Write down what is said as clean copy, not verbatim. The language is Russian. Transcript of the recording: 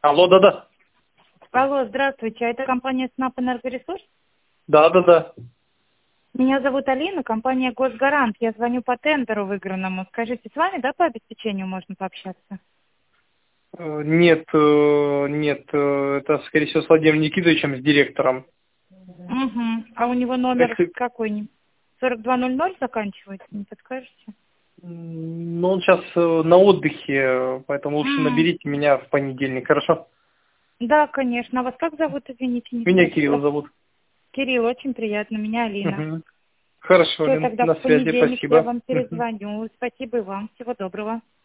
Алло, да-да. Алло, здравствуйте. А это компания СНАП Энергоресурс? Да-да-да. Меня зовут Алина, компания Госгарант. Я звоню по тендеру выигранному. Скажите, с вами, да, по обеспечению можно пообщаться? Нет, это, скорее всего, с Владимиром Никитовичем, с директором. Угу. А у него номер какой? 4200 заканчивается, не подскажете? Ну, он сейчас на отдыхе, поэтому лучше наберите меня в понедельник, хорошо? Да, конечно. А вас как зовут, извините, не Меня спросила? Кирилл зовут. Кирилл, очень приятно. Меня Алина. Угу. Хорошо, Все, Лен, тогда на в связи, понедельник я спасибо. вам перезвоню. Спасибо и вам. Всего доброго.